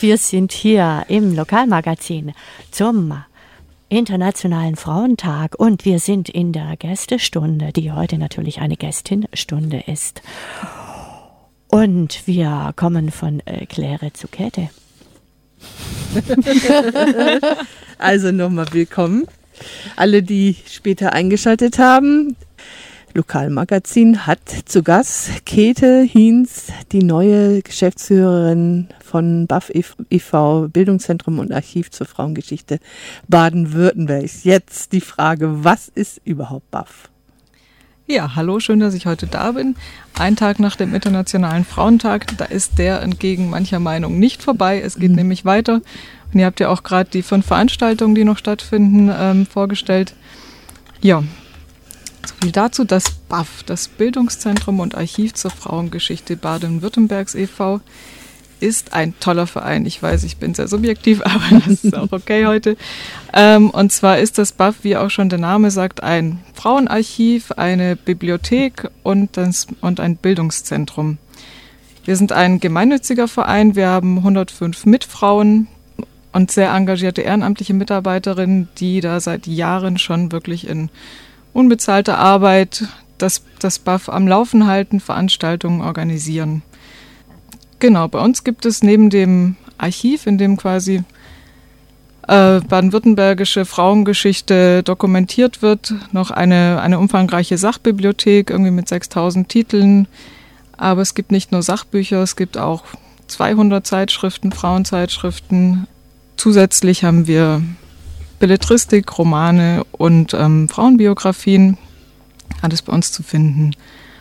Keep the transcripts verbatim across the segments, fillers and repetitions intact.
Wir sind hier im Lokalmagazin zum Internationalen Frauentag und wir sind in der Gästestunde, die heute natürlich eine Gästinstunde ist. Und wir kommen von äh, Claire zu Käthe. Also nochmal willkommen. Alle, die später eingeschaltet haben. Lokalmagazin hat zu Gast Käthe Hiens, die neue Geschäftsführerin von B A F e V, Bildungszentrum und Archiv zur Frauengeschichte Baden-Württembergs. Jetzt die Frage, was ist überhaupt B A F? Ja, hallo, schön, dass ich heute da bin. Ein Tag nach dem Internationalen Frauentag, da ist der entgegen mancher Meinung nicht vorbei. Es geht mhm. nämlich weiter. Und ihr habt ja auch gerade die fünf Veranstaltungen, die noch stattfinden, ähm, vorgestellt. Ja, so viel dazu. Das B A F, das Bildungszentrum und Archiv zur Frauengeschichte Baden-Württembergs e V, ist ein toller Verein. Ich weiß, ich bin sehr subjektiv, aber das ist auch okay heute. Ähm, und zwar ist das B A F, wie auch schon der Name sagt, ein Frauenarchiv, eine Bibliothek und, das, und ein Bildungszentrum. Wir sind ein gemeinnütziger Verein. Wir haben hundertfünf Mitfrauen und sehr engagierte ehrenamtliche Mitarbeiterinnen, die da seit Jahren schon wirklich in unbezahlter Arbeit das, das B A F am Laufen halten, Veranstaltungen organisieren. Genau, bei uns gibt es neben dem Archiv, in dem quasi äh, baden-württembergische Frauengeschichte dokumentiert wird, noch eine, eine umfangreiche Sachbibliothek, irgendwie mit sechstausend Titeln. Aber es gibt nicht nur Sachbücher, es gibt auch zweihundert Zeitschriften, Frauenzeitschriften. Zusätzlich haben wir Belletristik, Romane und ähm, Frauenbiografien, alles bei uns zu finden.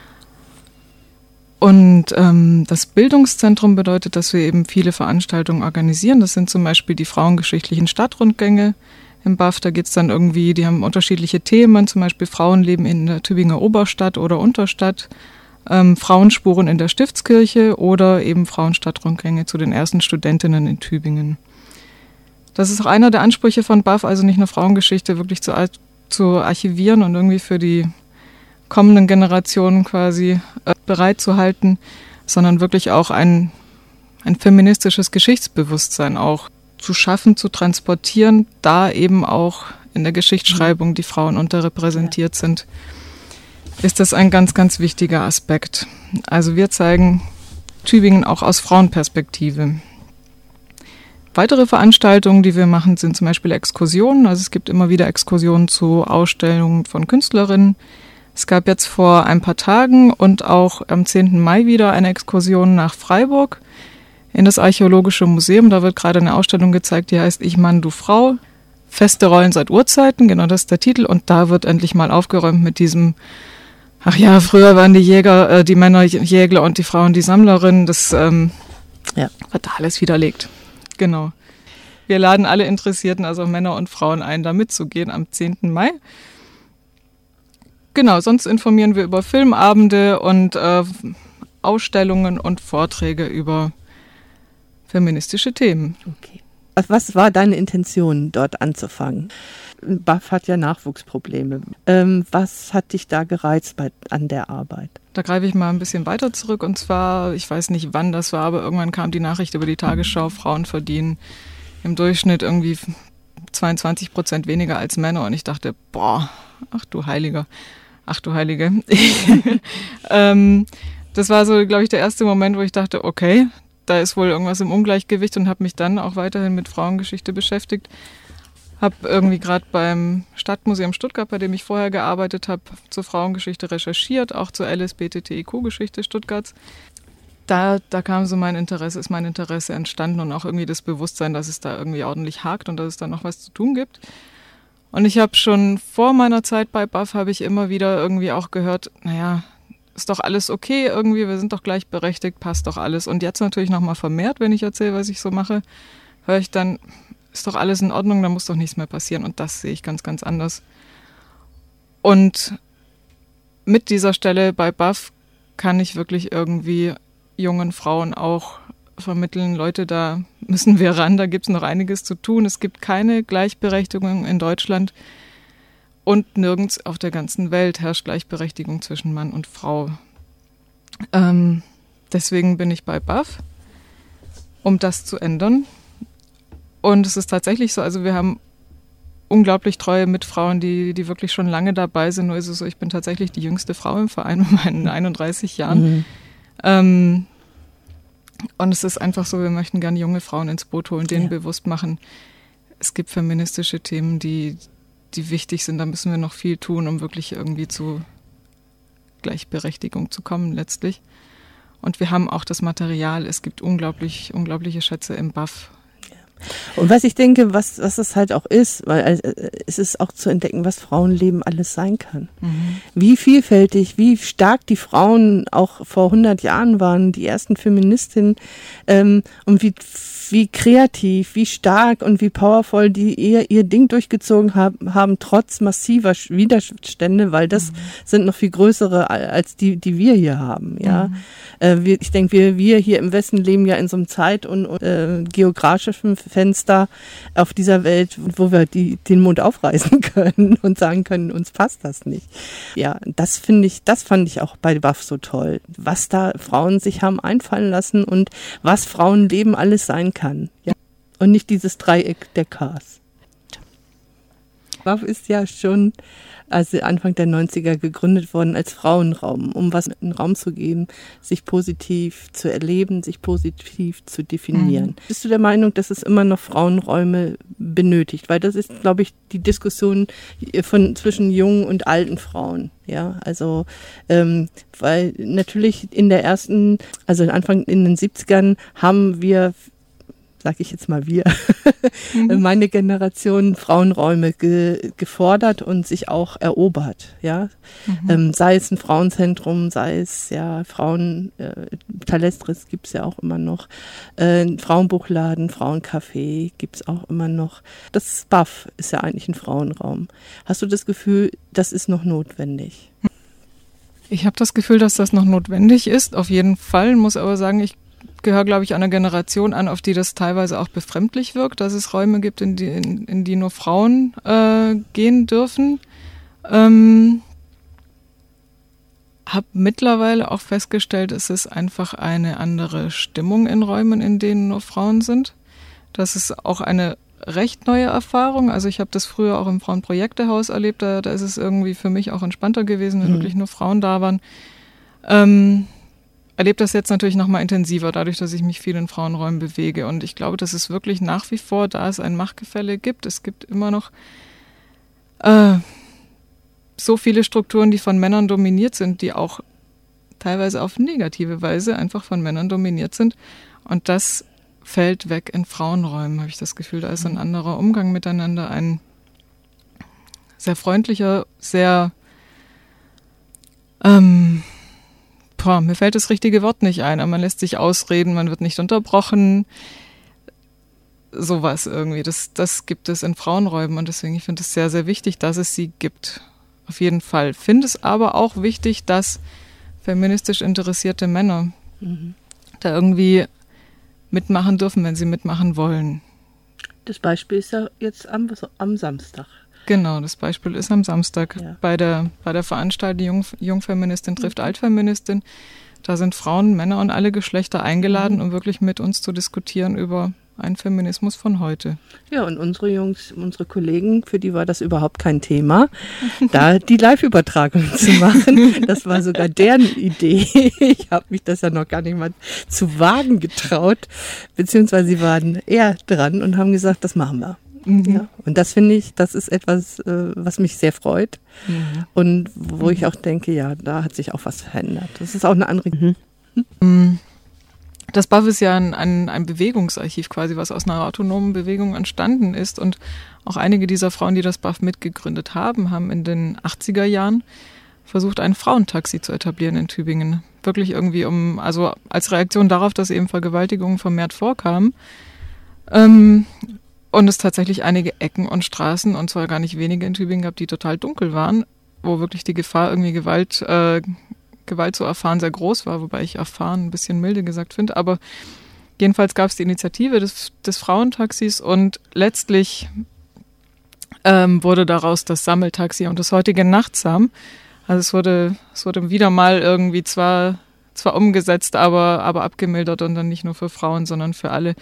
Und ähm, das Bildungszentrum bedeutet, dass wir eben viele Veranstaltungen organisieren. Das sind zum Beispiel die frauengeschichtlichen Stadtrundgänge im B A F. Da geht es dann irgendwie, die haben unterschiedliche Themen, zum Beispiel Frauenleben in der Tübinger Oberstadt oder Unterstadt, ähm, Frauenspuren in der Stiftskirche oder eben Frauenstadtrundgänge zu den ersten Studentinnen in Tübingen. Das ist auch einer der Ansprüche von B A F, also nicht nur Frauengeschichte wirklich zu, zu archivieren und irgendwie für die kommenden Generationen quasi äh, bereitzuhalten, sondern wirklich auch ein, ein feministisches Geschichtsbewusstsein auch zu schaffen, zu transportieren, da eben auch in der Geschichtsschreibung die Frauen unterrepräsentiert sind, ist das ein ganz, ganz wichtiger Aspekt. Also wir zeigen Tübingen auch aus Frauenperspektive. Weitere Veranstaltungen, die wir machen, sind zum Beispiel Exkursionen. Also es gibt immer wieder Exkursionen zu Ausstellungen von Künstlerinnen. Es gab jetzt vor ein paar Tagen und auch am zehnten Mai wieder eine Exkursion nach Freiburg in das Archäologische Museum. Da wird gerade eine Ausstellung gezeigt, die heißt Ich Mann, du Frau. Feste Rollen seit Urzeiten, genau das ist der Titel. Und da wird endlich mal aufgeräumt mit diesem, ach ja, früher waren die Jäger, äh, die Männer Jägler und die Frauen die Sammlerinnen. Das ähm, ja. wird da alles widerlegt. Genau. Wir laden alle Interessierten, also Männer und Frauen ein, da mitzugehen am zehnten Mai. Genau, sonst informieren wir über Filmabende und äh, Ausstellungen und Vorträge über feministische Themen. Okay. Was war deine Intention, dort anzufangen? B A F hat ja Nachwuchsprobleme. Ähm, was hat dich da gereizt bei, an der Arbeit? Da greife ich mal ein bisschen weiter zurück und zwar, ich weiß nicht wann das war, aber irgendwann kam die Nachricht über die Tagesschau, Frauen verdienen im Durchschnitt irgendwie zweiundzwanzig Prozent weniger als Männer und ich dachte, boah, ach du Heiliger. Ach du Heilige. ähm, das war so, glaube ich, der erste Moment, wo ich dachte, okay, da ist wohl irgendwas im Ungleichgewicht und habe mich dann auch weiterhin mit Frauengeschichte beschäftigt. Habe irgendwie gerade beim Stadtmuseum Stuttgart, bei dem ich vorher gearbeitet habe, zur Frauengeschichte recherchiert, auch zur L S B T T I Q-Geschichte Stuttgarts. Da, da kam so mein Interesse, ist mein Interesse entstanden und auch irgendwie das Bewusstsein, dass es da irgendwie ordentlich hakt und dass es da noch was zu tun gibt. Und ich habe schon vor meiner Zeit bei B A F habe ich immer wieder irgendwie auch gehört, naja, ist doch alles okay irgendwie, wir sind doch gleichberechtigt, passt doch alles. Und jetzt natürlich nochmal vermehrt, wenn ich erzähle, was ich so mache, höre ich dann, ist doch alles in Ordnung, da muss doch nichts mehr passieren. Und das sehe ich ganz, ganz anders. Und mit dieser Stelle bei B A F kann ich wirklich irgendwie jungen Frauen auch vermitteln, Leute, da müssen wir ran, da gibt es noch einiges zu tun. Es gibt keine Gleichberechtigung in Deutschland und nirgends auf der ganzen Welt herrscht Gleichberechtigung zwischen Mann und Frau. Ähm, deswegen bin ich bei B A F um das zu ändern. Und es ist tatsächlich so, also wir haben unglaublich treue Mitfrauen, die, die wirklich schon lange dabei sind. Nur ist es so, ich bin tatsächlich die jüngste Frau im Verein mit meinen einunddreißig Jahren. Mhm. Ähm, und es ist einfach so, wir möchten gerne junge Frauen ins Boot holen, denen ja. bewusst machen, es gibt feministische Themen, die, die wichtig sind. Da müssen wir noch viel tun, um wirklich irgendwie zu Gleichberechtigung zu kommen letztlich. Und wir haben auch das Material. Es gibt unglaublich, unglaubliche Schätze im B A F. Und was ich denke, was, was es halt auch ist, weil äh, es ist auch zu entdecken, was Frauenleben alles sein kann. Mhm. Wie vielfältig, wie stark die Frauen auch vor hundert Jahren waren, die ersten Feministinnen, ähm, und wie, wie kreativ, wie stark und wie powervoll die ihr, ihr Ding durchgezogen haben, haben, trotz massiver Widerstände, weil das mhm. sind noch viel größere als die, die wir hier haben, ja. Mhm. Äh, wir, ich denke, wir, wir hier im Westen leben ja in so einem Zeit- und, und äh, geografischen Fenster auf dieser Welt, wo wir die, den Mund aufreißen können und sagen können, uns passt das nicht. Ja, das finde ich, das fand ich auch bei B A F so toll, was da Frauen sich haben einfallen lassen und was Frauenleben alles sein kann. Ja. Und nicht dieses Dreieck der Ks. B A F ist ja schon also Anfang der neunziger gegründet worden als Frauenraum, um was einen Raum zu geben, sich positiv zu erleben, sich positiv zu definieren. Mhm. Bist du der Meinung, dass es immer noch Frauenräume benötigt? Weil das ist, glaube ich, die Diskussion von zwischen jungen und alten Frauen. Ja, also ähm, weil natürlich in der ersten, also Anfang in den siebzigern haben wir, sag ich jetzt mal wir, mhm. meine Generation Frauenräume ge- gefordert und sich auch erobert, ja, mhm. ähm, sei es ein Frauenzentrum, sei es ja Frauen, äh, Talestris gibt's ja auch immer noch, äh, Frauenbuchladen, Frauencafé gibt's auch immer noch. Das B A F ist ja eigentlich ein Frauenraum. Hast du das Gefühl, das ist noch notwendig? Ich habe das Gefühl, dass das noch notwendig ist, auf jeden Fall, muss aber sagen, ich gehöre, glaube ich, einer Generation an, auf die das teilweise auch befremdlich wirkt, dass es Räume gibt, in die, in, in die nur Frauen äh, gehen dürfen. Ähm, habe mittlerweile auch festgestellt, es ist einfach eine andere Stimmung in Räumen, in denen nur Frauen sind. Das ist auch eine recht neue Erfahrung. Also ich habe das früher auch im Frauenprojektehaus erlebt, da, da ist es irgendwie für mich auch entspannter gewesen, wenn mhm. wirklich nur Frauen da waren. Ähm, erlebe das jetzt natürlich noch mal intensiver, dadurch, dass ich mich viel in Frauenräumen bewege. Und ich glaube, dass es wirklich nach wie vor, da es ein Machtgefälle gibt, es gibt immer noch äh, so viele Strukturen, die von Männern dominiert sind, die auch teilweise auf negative Weise einfach von Männern dominiert sind. Und das fällt weg in Frauenräumen, habe ich das Gefühl. Da ist ein anderer Umgang miteinander, ein sehr freundlicher, sehr ähm, Boah, mir fällt das richtige Wort nicht ein, aber man lässt sich ausreden, man wird nicht unterbrochen. Sowas irgendwie, das, das gibt es in Frauenräumen und deswegen, ich finde es sehr, sehr wichtig, dass es sie gibt. Auf jeden Fall. Finde es aber auch wichtig, dass feministisch interessierte Männer mhm. da irgendwie mitmachen dürfen, wenn sie mitmachen wollen. Das Beispiel ist ja jetzt am, am Samstag. Genau, das Beispiel ist am Samstag ja. bei der bei der Veranstaltung Jung, Jungfeministin trifft mhm. Altfeministin. Da sind Frauen, Männer und alle Geschlechter eingeladen, mhm. um wirklich mit uns zu diskutieren über einen Feminismus von heute. Ja, und unsere Jungs, unsere Kollegen, für die war das überhaupt kein Thema, da die Live-Übertragung zu machen. Das war sogar deren Idee. Ich habe mich das ja noch gar nicht mal zu wagen getraut, beziehungsweise sie waren eher dran und haben gesagt, das machen wir. Mhm. Ja, und das finde ich, das ist etwas, äh, was mich sehr freut mhm. und wo mhm. ich auch denke, ja, da hat sich auch was verändert. Das ist auch eine andere... Mhm. Das B A F ist ja ein, ein, ein Bewegungsarchiv quasi, was aus einer autonomen Bewegung entstanden ist und auch einige dieser Frauen, die das B A F mitgegründet haben, haben in den achtziger Jahren versucht, ein Frauentaxi zu etablieren in Tübingen. Wirklich irgendwie um, also als Reaktion darauf, dass eben Vergewaltigungen vermehrt vorkamen. Ähm, Und es tatsächlich einige Ecken und Straßen, und zwar gar nicht wenige in Tübingen gab, die total dunkel waren, wo wirklich die Gefahr, irgendwie Gewalt, äh, Gewalt zu erfahren, sehr groß war, wobei ich erfahren ein bisschen milde gesagt finde. Aber jedenfalls gab es die Initiative des, des Frauentaxis und letztlich ähm, wurde daraus das Sammeltaxi und das heutige Nachtsam. Also es wurde, es wurde wieder mal irgendwie zwar zwar umgesetzt, aber, aber abgemildert und dann nicht nur für Frauen, sondern für alle.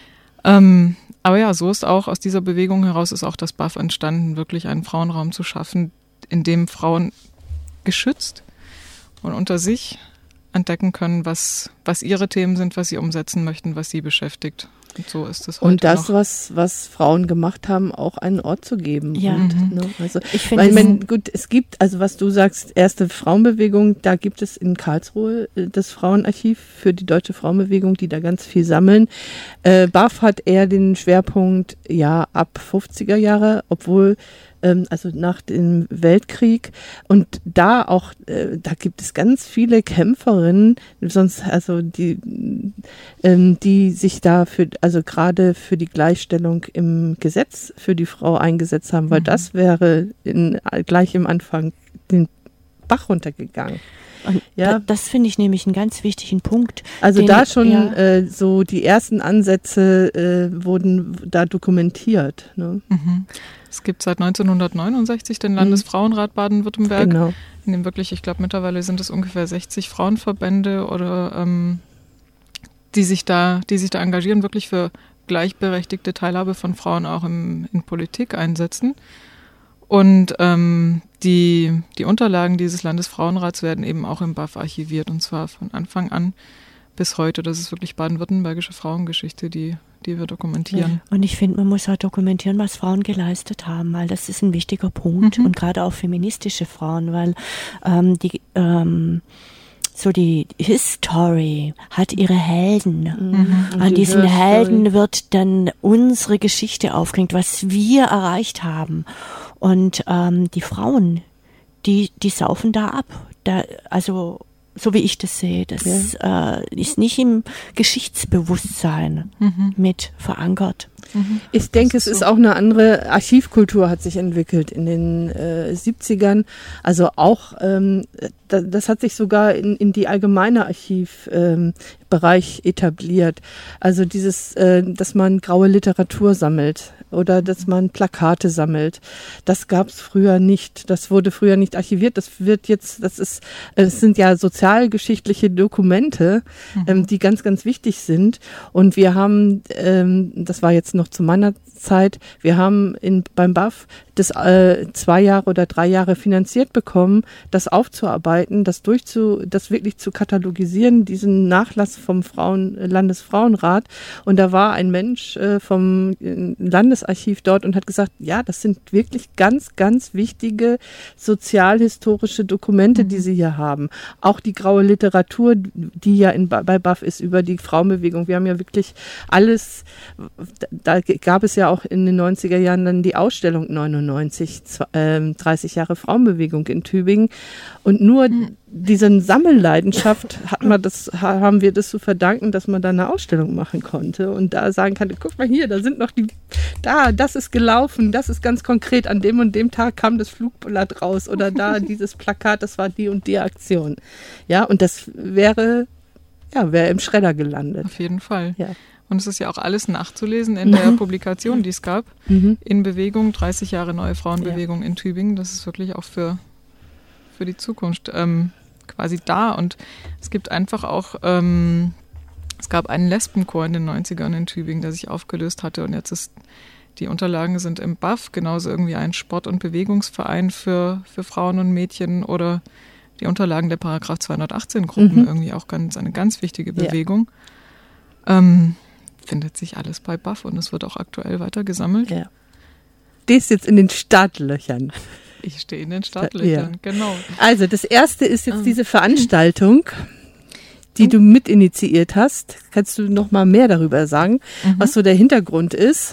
Ähm, aber ja, so ist auch, aus dieser Bewegung heraus ist auch das B A F entstanden, wirklich einen Frauenraum zu schaffen, in dem Frauen geschützt und unter sich entdecken können, was, was ihre Themen sind, was sie umsetzen möchten, was sie beschäftigt. Und so ist es heute Und das, noch. was, was Frauen gemacht haben, auch einen Ort zu geben. Ja. Und, Mhm. ne, also, Ich finde weil, es- wenn, gut, es gibt, also was du sagst, erste Frauenbewegung, da gibt es in Karlsruhe äh, das Frauenarchiv für die deutsche Frauenbewegung, die da ganz viel sammeln. Äh, B A F hat eher den Schwerpunkt, ja, ab fünfziger Jahre, obwohl ähm, also nach dem Weltkrieg, und da auch, äh, da gibt es ganz viele Kämpferinnen, sonst, also die, ähm, die sich da für, also gerade für die Gleichstellung im Gesetz für die Frau eingesetzt haben, weil Mhm. das wäre in, gleich im Anfang den Bach runtergegangen. Und Ja. da, das finde ich nämlich einen ganz wichtigen Punkt. Also Den- da schon ja. äh, so die ersten Ansätze äh, wurden da dokumentiert. Ne? Mhm. Es gibt seit neunzehnhundertneunundsechzig den Landesfrauenrat Baden-Württemberg, Genau. in dem wirklich, ich glaube mittlerweile sind es ungefähr sechzig Frauenverbände oder ähm, die sich da, die sich da engagieren, wirklich für gleichberechtigte Teilhabe von Frauen auch im, in Politik einsetzen. Und ähm, die, die Unterlagen dieses Landesfrauenrats werden eben auch im B A F archiviert, und zwar von Anfang an bis heute. Das ist wirklich baden-württembergische Frauengeschichte, die, die wir dokumentieren. Und ich finde, man muss auch dokumentieren, was Frauen geleistet haben, weil das ist ein wichtiger Punkt. Mhm. Und gerade auch feministische Frauen, weil ähm, die ähm, so die History hat ihre Helden. Mhm. Und An die diesen Hörstory. Helden wird dann unsere Geschichte aufgehängt, was wir erreicht haben. Und ähm, die Frauen, die, die saufen da ab. Da, also so wie ich das sehe, das äh, ist nicht im Geschichtsbewusstsein Mhm. mit verankert. Mhm. Ich denke, Das es ist ist so. auch eine andere Archivkultur hat sich entwickelt in den äh, siebzigern. Also auch, ähm, da, das hat sich sogar in, in die allgemeine Archivbereich ähm, Bereich etabliert. Also dieses, äh, dass man graue Literatur sammelt oder dass man Plakate sammelt. Das gab es früher nicht. Das wurde früher nicht archiviert. Das wird jetzt, das ist, es sind ja sozialgeschichtliche Dokumente, ähm, die ganz, ganz wichtig sind. Und wir haben, ähm, das war jetzt noch zu meiner Zeit, wir haben in, beim B A F das äh, zwei Jahre oder drei Jahre finanziert bekommen, das aufzuarbeiten, das durchzu, das wirklich zu katalogisieren, diesen Nachlass vom Frauen, Landesfrauenrat. Und da war ein Mensch äh, vom äh, Landesarchiv dort und hat gesagt, ja, das sind wirklich ganz, ganz wichtige sozialhistorische Dokumente, die Sie hier haben. Auch die graue Literatur, die ja in, bei B A F ist über die Frauenbewegung. Wir haben ja wirklich alles, da gab es ja auch in den neunziger Jahren dann die Ausstellung neunundneunzig, äh, dreißig Jahre Frauenbewegung in Tübingen. Und nur diese Sammelleidenschaft hat man das, haben wir das zu verdanken, dass man da eine Ausstellung machen konnte und da sagen kann, guck mal hier, da sind noch die, da, das ist gelaufen, das ist ganz konkret, an dem und dem Tag kam das Flugblatt raus oder da dieses Plakat, das war die und die Aktion. Ja, und das wäre, ja, wäre im Schredder gelandet. Auf jeden Fall. Ja. Und es ist ja auch alles nachzulesen in der Publikation, die es gab. Mhm. In Bewegung, dreißig Jahre Neue Frauenbewegung in Tübingen. Das ist wirklich auch für, für die Zukunft ähm, quasi da. Und es gibt einfach auch, ähm, es gab einen Lesbenchor in den neunzigern in Tübingen, der sich aufgelöst hatte. Und jetzt ist, die Unterlagen sind im B A F, genauso irgendwie ein Sport- und Bewegungsverein für, für Frauen und Mädchen oder die Unterlagen der Paragraph zweihundertachtzehn-Gruppen, Mhm. irgendwie auch ganz, eine ganz wichtige Ja. Bewegung. Ähm, findet sich alles bei B A F und es wird auch aktuell weiter gesammelt. Ja. Stehst jetzt in den Startlöchern. Ich stehe in den Startlöchern, Ja. genau. Also das erste ist jetzt Ah. diese Veranstaltung, die Oh. du mitinitiiert hast. Kannst du noch mal mehr darüber sagen, Mhm. was so der Hintergrund ist?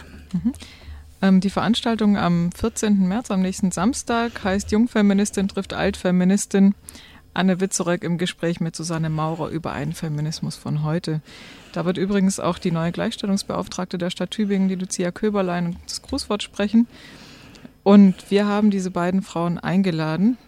Ähm, die Veranstaltung am vierzehnten März, am nächsten Samstag, heißt Jungfeministin trifft Altfeministin. Anne Witzorek im Gespräch mit Susanne Maurer über einen Feminismus von heute. Da wird übrigens auch die neue Gleichstellungsbeauftragte der Stadt Tübingen, die Lucia Köberlein, das Grußwort sprechen. Und wir haben diese beiden Frauen eingeladen,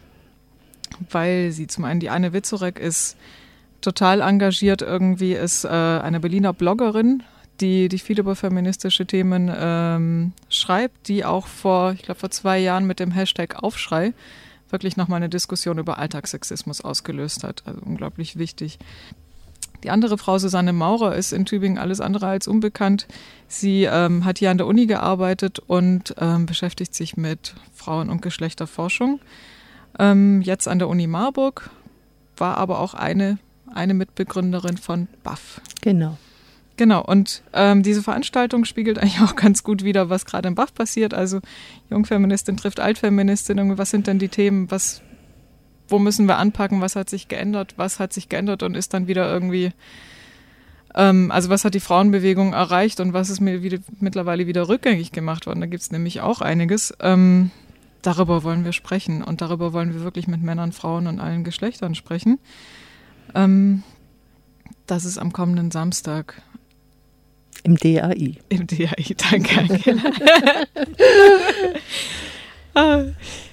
weil sie zum einen, die Anne Witzorek ist total engagiert irgendwie, ist äh, eine Berliner Bloggerin, die, die viel über feministische Themen ähm, schreibt, die auch vor, ich glaube vor zwei Jahren mit dem Hashtag Aufschrei wirklich nochmal eine Diskussion über Alltagssexismus ausgelöst hat. Also unglaublich wichtig. Die andere Frau, Susanne Maurer, ist in Tübingen alles andere als unbekannt. Sie ähm, hat hier an der Uni gearbeitet und ähm, beschäftigt sich mit Frauen- und Geschlechterforschung. Ähm, jetzt an der Uni Marburg, war aber auch eine, eine Mitbegründerin von B A F. Genau. Genau, und ähm, diese Veranstaltung spiegelt eigentlich auch ganz gut wider, was gerade im B A F passiert. Also Jungfeministin trifft Altfeministin, was sind denn die Themen, was... Wo müssen wir anpacken, was hat sich geändert, was hat sich geändert und ist dann wieder irgendwie, ähm, also was hat die Frauenbewegung erreicht und was ist mir wieder, mittlerweile wieder rückgängig gemacht worden. Da gibt es nämlich auch einiges. Ähm, darüber wollen wir sprechen und darüber wollen wir wirklich mit Männern, Frauen und allen Geschlechtern sprechen. Ähm, das ist am kommenden Samstag. Im D A I. Im D A I, danke Angela. ah.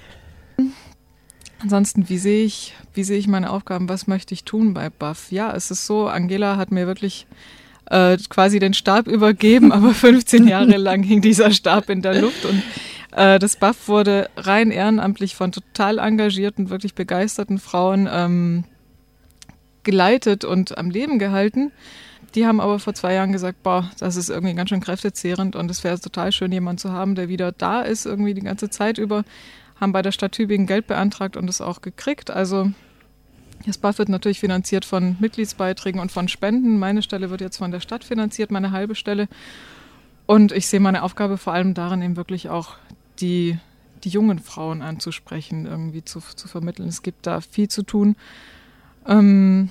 Ansonsten, wie sehe ich, wie sehe ich meine Aufgaben, was möchte ich tun bei B A F? Ja, es ist so, Angela hat mir wirklich äh, quasi den Stab übergeben, aber fünfzehn Jahre lang hing dieser Stab in der Luft und äh, das B A F wurde rein ehrenamtlich von total engagierten, wirklich begeisterten Frauen ähm, geleitet und am Leben gehalten. Die haben aber vor zwei Jahren gesagt, boah, das ist irgendwie ganz schön kräftezehrend und es wäre total schön, jemanden zu haben, der wieder da ist, irgendwie die ganze Zeit über. Haben bei der Stadt Tübingen Geld beantragt und es auch gekriegt. Also das B A F wird natürlich finanziert von Mitgliedsbeiträgen und von Spenden. Meine Stelle wird jetzt von der Stadt finanziert, meine halbe Stelle. Und ich sehe meine Aufgabe vor allem darin, eben wirklich auch die, die jungen Frauen anzusprechen, irgendwie zu, zu vermitteln. Es gibt da viel zu tun. Ähm,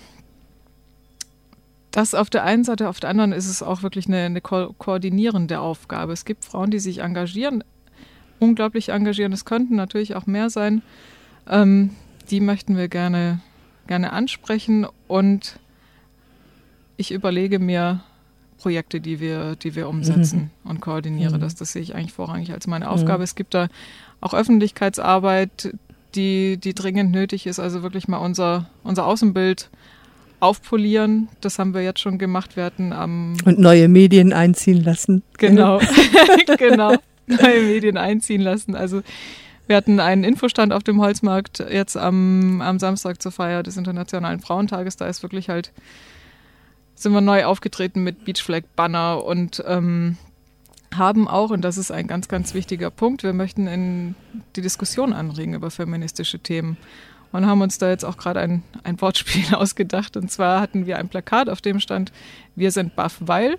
das auf der einen Seite, auf der anderen ist es auch wirklich eine, eine ko- koordinierende Aufgabe. Es gibt Frauen, die sich engagieren, unglaublich engagieren. Es könnten natürlich auch mehr sein. Ähm, die möchten wir gerne, gerne ansprechen und ich überlege mir Projekte, die wir, die wir umsetzen mhm. und koordiniere. Mhm. Das, das sehe ich eigentlich vorrangig als meine Aufgabe. Mhm. Es gibt da auch Öffentlichkeitsarbeit, die, die dringend nötig ist. Also wirklich mal unser, unser Außenbild aufpolieren. Das haben wir jetzt schon gemacht. Wir hatten am... Und neue Medien einziehen lassen. Genau, genau. Neue Medien einziehen lassen. Also wir hatten einen Infostand auf dem Holzmarkt jetzt am, am Samstag zur Feier des Internationalen Frauentages. Da ist wirklich halt, sind wir neu aufgetreten mit Beachflag-Banner und ähm, haben auch, und das ist ein ganz, ganz wichtiger Punkt, wir möchten in die Diskussion anregen über feministische Themen und haben uns da jetzt auch gerade ein, ein Wortspiel ausgedacht. Und zwar hatten wir ein Plakat, auf dem stand, wir sind B A F, weil...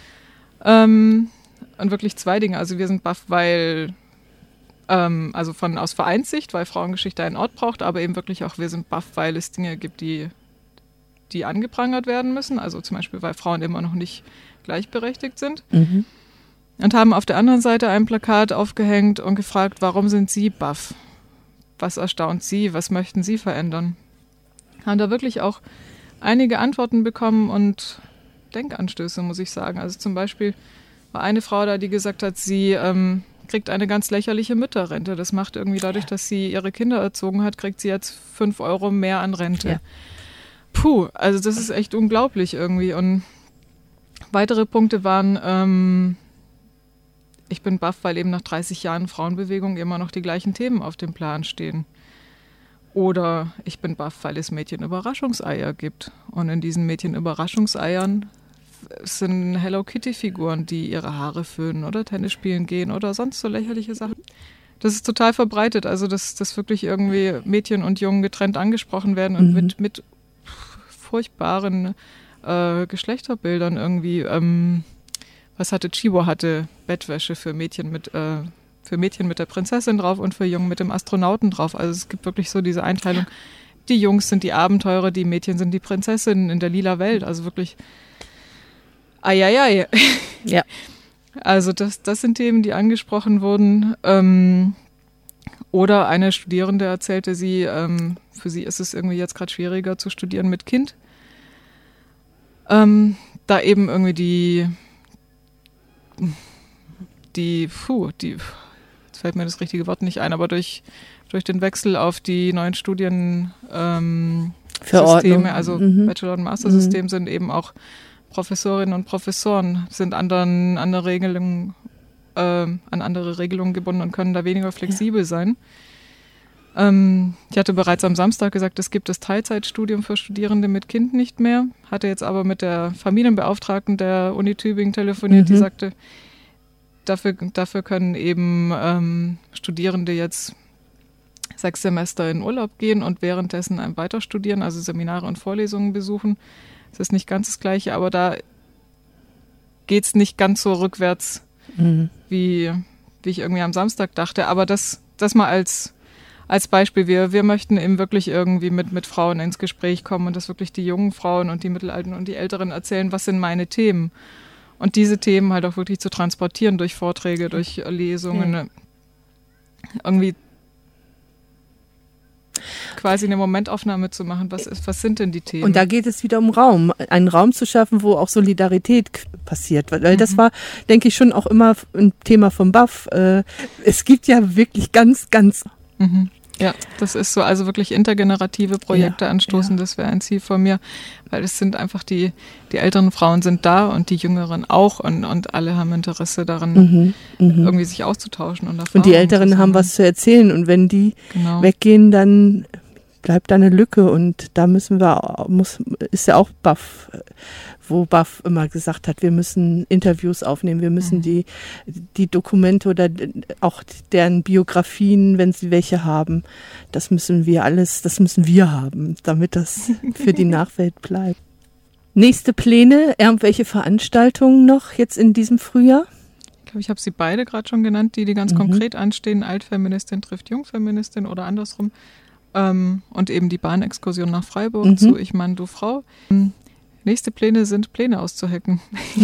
Ähm, Und wirklich zwei Dinge. Also wir sind B A F, weil, ähm, also von aus Vereinssicht, weil Frauengeschichte einen Ort braucht, aber eben wirklich auch, wir sind B A F, weil es Dinge gibt, die, die angeprangert werden müssen. Also zum Beispiel, weil Frauen immer noch nicht gleichberechtigt sind. Mhm. Und haben auf der anderen Seite ein Plakat aufgehängt und gefragt, warum sind Sie B A F? Was erstaunt Sie? Was möchten Sie verändern? Haben da wirklich auch einige Antworten bekommen und Denkanstöße, muss ich sagen. Also zum Beispiel war eine Frau da, die gesagt hat, sie ähm, kriegt eine ganz lächerliche Mütterrente. Das macht irgendwie dadurch, ja. dass sie ihre Kinder erzogen hat, kriegt sie jetzt fünf Euro mehr an Rente. Ja. Puh, also das ist echt unglaublich irgendwie. Und weitere Punkte waren, ähm, ich bin baff, weil eben nach dreißig Jahren Frauenbewegung immer noch die gleichen Themen auf dem Plan stehen. Oder ich bin baff, weil es Mädchen-Überraschungseier gibt. Und in diesen Mädchen-Überraschungseiern sind Hello Kitty-Figuren, die ihre Haare föhnen oder Tennis spielen gehen oder sonst so lächerliche Sachen. Das ist total verbreitet, also dass, dass wirklich irgendwie Mädchen und Jungen getrennt angesprochen werden und mhm. mit, mit furchtbaren äh, Geschlechterbildern irgendwie. Ähm, was hatte Chibo? Hatte Bettwäsche für Mädchen mit äh, für Mädchen mit der Prinzessin drauf und für Jungen mit dem Astronauten drauf. Also es gibt wirklich so diese Einteilung. Die Jungs sind die Abenteurer, die Mädchen sind die Prinzessinnen in der lila Welt. Also wirklich Eieiei. Ja. Also das, das sind Themen, die angesprochen wurden. Ähm, oder eine Studierende erzählte sie, ähm, für sie ist es irgendwie jetzt gerade schwieriger zu studieren mit Kind. Ähm, da eben irgendwie die, die, puh, die, jetzt fällt mir das richtige Wort nicht ein, aber durch, durch den Wechsel auf die neuen Studien ähm, Systeme, also mhm. Bachelor- und Master-System mhm. sind eben auch Professorinnen und Professoren sind anderen, andere Regelungen, äh, an andere Regelungen gebunden und können da weniger flexibel ja. sein. Ähm, ich hatte bereits am Samstag gesagt, es gibt das Teilzeitstudium für Studierende mit Kind nicht mehr. Hatte jetzt aber mit der Familienbeauftragten der Uni Tübingen telefoniert, mhm. die sagte, dafür, dafür können eben ähm, Studierende jetzt sechs Semester in Urlaub gehen und währenddessen ein weiter studieren, also Seminare und Vorlesungen besuchen. Das ist nicht ganz das Gleiche, aber da geht es nicht ganz so rückwärts, mhm. wie, wie ich irgendwie am Samstag dachte. Aber das, das mal als, als Beispiel. Wir, wir möchten eben wirklich irgendwie mit, mit Frauen ins Gespräch kommen und dass wirklich die jungen Frauen und die Mittelalten und die Älteren erzählen, was sind meine Themen. Und diese Themen halt auch wirklich zu transportieren durch Vorträge, durch Lesungen, ja. irgendwie quasi eine Momentaufnahme zu machen, was ist, was sind denn die Themen? Und da geht es wieder um Raum, einen Raum zu schaffen, wo auch Solidarität passiert, weil mhm. das war, denke ich, schon auch immer ein Thema vom B A F. Es gibt ja wirklich ganz, ganz... Mhm. Ja, das ist so, also wirklich intergenerative Projekte ja, anstoßen, ja. Das wäre ein Ziel von mir, weil es sind einfach die, die älteren Frauen sind da und die jüngeren auch und, und alle haben Interesse daran, mhm, irgendwie sich auszutauschen. Und, und die Älteren haben was zu erzählen und wenn die genau. weggehen, dann bleibt da eine Lücke und da müssen wir, muss, ist ja auch B A F, wo B A F immer gesagt hat, wir müssen Interviews aufnehmen, wir müssen mhm. die, die Dokumente oder auch deren Biografien, wenn sie welche haben, das müssen wir alles, das müssen wir haben, damit das für die Nachwelt bleibt. Nächste Pläne, irgendwelche Veranstaltungen noch jetzt in diesem Frühjahr? Ich glaube, ich habe sie beide gerade schon genannt, die, die ganz mhm. konkret anstehen, Altfeministin trifft Jungfeministin oder andersrum. Ähm, und eben die Bahnexkursion nach Freiburg mhm. zu Ich Mann, du Frau. Ähm, nächste Pläne sind, Pläne auszuhacken.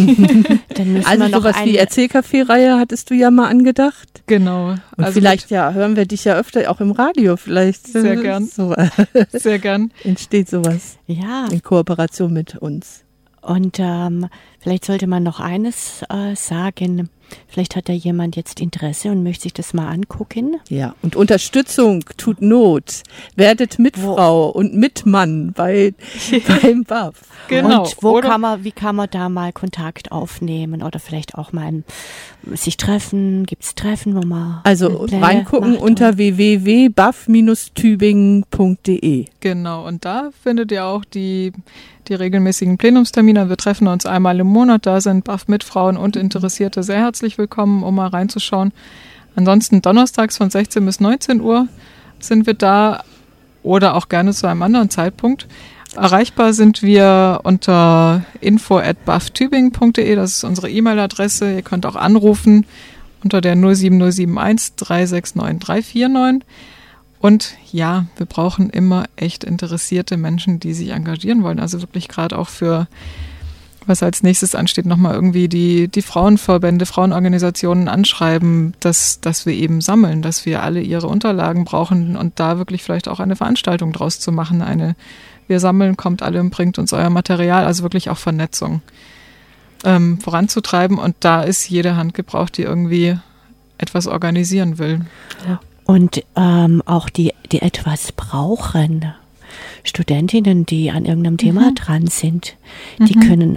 Dann müssen also wir noch sowas wie Erzählcafé-Reihe hattest du ja mal angedacht. Genau. Und also vielleicht ja hören wir dich ja öfter auch im Radio. Vielleicht sehr gern. So, sehr gern. Entsteht sowas ja. in Kooperation mit uns. Und ähm, vielleicht sollte man noch eines äh, sagen. Vielleicht hat da jemand jetzt Interesse und möchte sich das mal angucken. Ja, und Unterstützung tut Not. Werdet Mitfrau und Mitmann bei, beim B A F. Genau. Und wo kann man, wie kann man da mal Kontakt aufnehmen oder vielleicht auch mal sich treffen? Gibt es Treffen, wo man Also reingucken unter w w w punkt b a f Bindestrich tübingen punkt d e. Genau, und da findet ihr auch die die regelmäßigen Plenumstermine. Wir treffen uns einmal im Monat. Da sind B A F-Mitfrauen und Interessierte sehr herzlich willkommen, um mal reinzuschauen. Ansonsten donnerstags von sechzehn bis neunzehn Uhr sind wir da oder auch gerne zu einem anderen Zeitpunkt. Erreichbar sind wir unter info at b a f tübingen punkt d e. Das ist unsere E-Mail-Adresse. Ihr könnt auch anrufen unter der null sieben null sieben eins drei sechs neun drei vier neun. Und ja, wir brauchen immer echt interessierte Menschen, die sich engagieren wollen. Also wirklich gerade auch für, was als nächstes ansteht, nochmal irgendwie die, die Frauenverbände, Frauenorganisationen anschreiben, dass, dass wir eben sammeln, dass wir alle ihre Unterlagen brauchen und da wirklich vielleicht auch eine Veranstaltung draus zu machen. Eine, wir sammeln, kommt alle und bringt uns euer Material, also wirklich auch Vernetzung ähm, voranzutreiben. Und da ist jede Hand gebraucht, die irgendwie etwas organisieren will. Ja. Und ähm, auch die, die etwas brauchen, Studentinnen, die an irgendeinem Thema mhm. dran sind, die mhm. können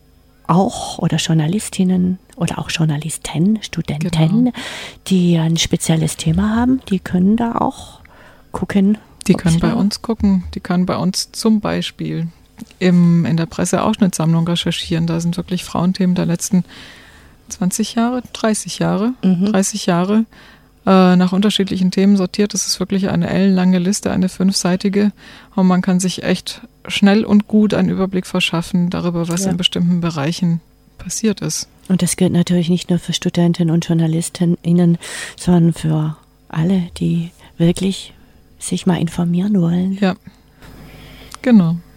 auch, oder Journalistinnen oder auch Journalisten, Studenten, genau. die ein spezielles Thema haben, die können da auch gucken. Die können bei uns gucken, die können bei uns zum Beispiel im, in der Presseausschnittssammlung recherchieren. Da sind wirklich Frauenthemen der letzten zwanzig Jahre, dreißig Jahre, mhm. dreißig Jahre nach unterschiedlichen Themen sortiert. Das ist wirklich eine ellenlange Liste, eine fünfseitige. Und man kann sich echt schnell und gut einen Überblick verschaffen darüber, was ja. in bestimmten Bereichen passiert ist. Und das gilt natürlich nicht nur für Studentinnen und JournalistInnen, sondern für alle, die wirklich sich mal informieren wollen. Ja, genau.